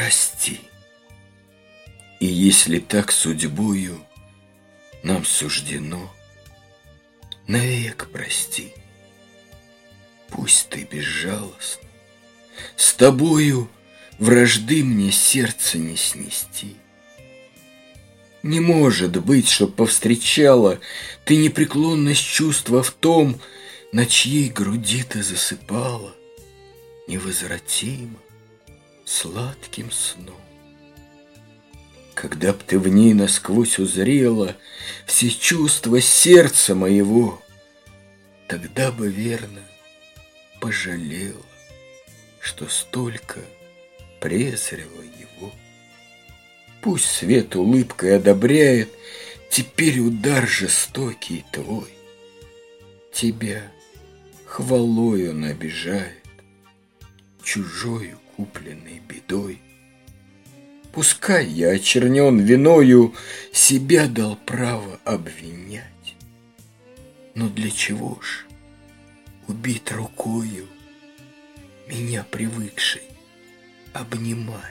прости. И если так судьбою нам суждено, навек прости. Пусть ты безжалостна, с тобою вражды мне сердце не снести. Не может быть, чтоб повстречала ты непреклонность чувства в том, на чьей груди ты засыпала невозвратимо сладким сном. Когда б ты в ней насквозь узрела все чувства сердца моего, тогда бы, верно, пожалела, что столько презрела его. Пусть свет улыбкой одобряет теперь удар жестокий твой. Тебя хвалой он обижает, чужою купленной бедой. Пускай я, очернен виною, себя дал право обвинять. Но для чего ж убит рукою меня привыкшей обнимать?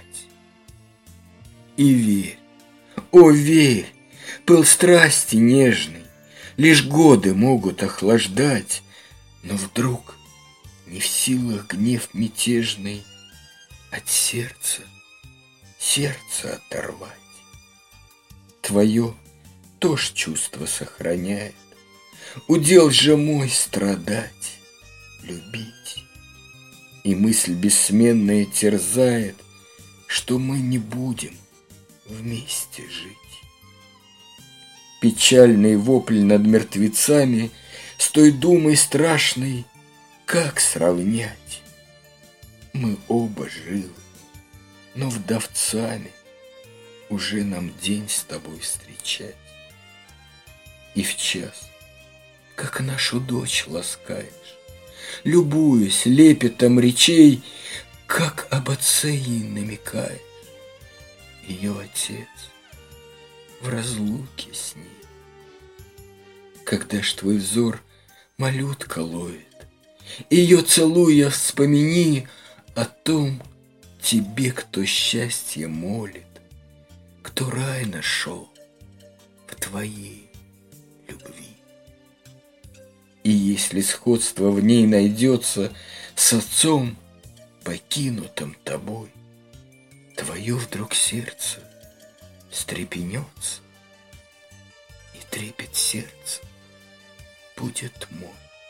И верь, о верь, пыл страсти нежный лишь годы могут охлаждать, но вдруг не в силах гнев мятежный от сердца оторвать. Твое тоже чувство сохраняет, удел же мой страдать, любить. И мысль бессменная терзает, что мы не будем вместе жить. Печальный вопль над мертвецами с той думой страшной, как сравнять? Мы оба живы, но вдовцами уже нам день с тобой встречать. И в час, как нашу дочь ласкаешь, любуясь лепетом речей, как об отце ей намекаешь, ее отец в разлуке с ней. Когда ж твой взор малютка ловит, ее целуя вспомини о том, тебе кто счастье молит, кто рай нашел в твоей любви. И если сходство в ней найдется с отцом, покинутым тобой, твое вдруг сердце встрепенется, и трепет сердца будет мой.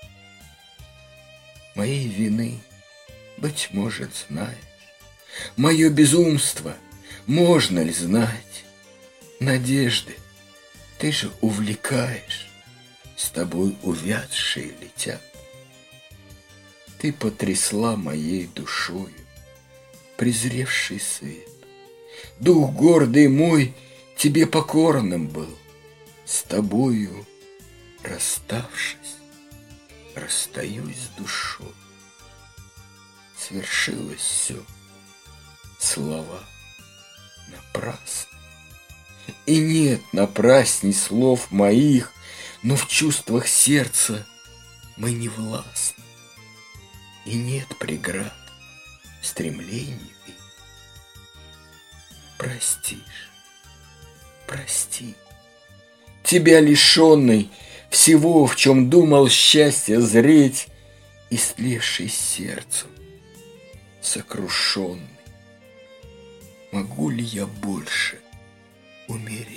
Моей вины, быть может, знаешь, мое безумство можно ли знать? Надежды ты же увлекаешь, с тобой увядшие летят. Ты потрясла моей душою презревший свет. Дух гордый мой тебе покорным был, с тобою расставшись, расстаюсь с душой. Свершилось все, слова напрасны. И нет напрасней слов моих, но в чувствах сердца мы не властны. И нет преград стремлению их. Простишь, прости. Тебя лишенный всего, в чем думал счастье зреть, истлевший сердцем, сокрушенный. Могу ли я больше умереть?